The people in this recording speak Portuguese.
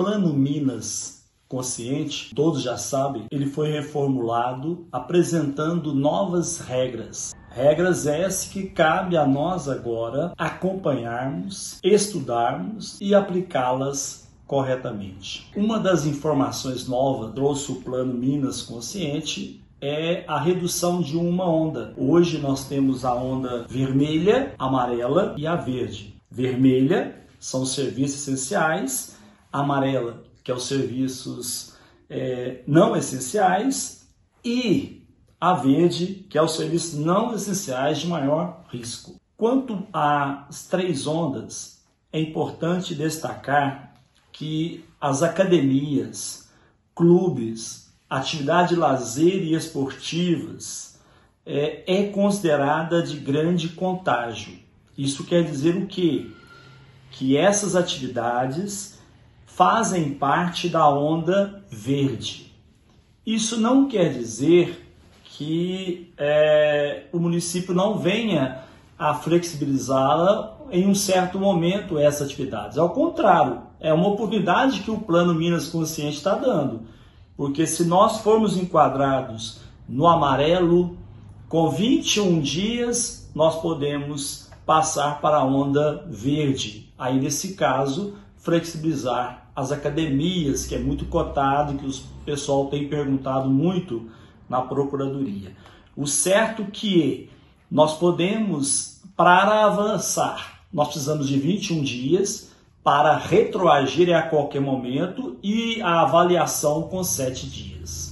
Plano Minas Consciente, todos já sabem, ele foi reformulado apresentando novas regras. Regras essas que cabe a nós agora acompanharmos, estudarmos e aplicá-las corretamente. Uma das informações novas trouxe o Plano Minas Consciente é a redução de uma onda. Hoje nós temos a onda vermelha, amarela e a verde. Vermelha são os serviços essenciais, amarela, que é os serviços não essenciais, e a verde, que é os serviços não essenciais de maior risco. Quanto às três ondas, é importante destacar que as academias, clubes, atividade de lazer e esportivas é considerada de grande contágio. Isso quer dizer o quê? Que essas atividades fazem parte da onda verde. Isso não quer dizer que o município não venha a flexibilizá-la em um certo momento essas atividades. Ao contrário, é uma oportunidade que o Plano Minas Consciente está dando. Porque se nós formos enquadrados no amarelo, com 21 dias, nós podemos passar para a onda verde. Aí, nesse caso, flexibilizar as academias, que é muito cotado, que o pessoal tem perguntado muito na Procuradoria. O certo que nós podemos, para avançar, nós precisamos de 21 dias para retroagir a qualquer momento e a avaliação com 7 dias.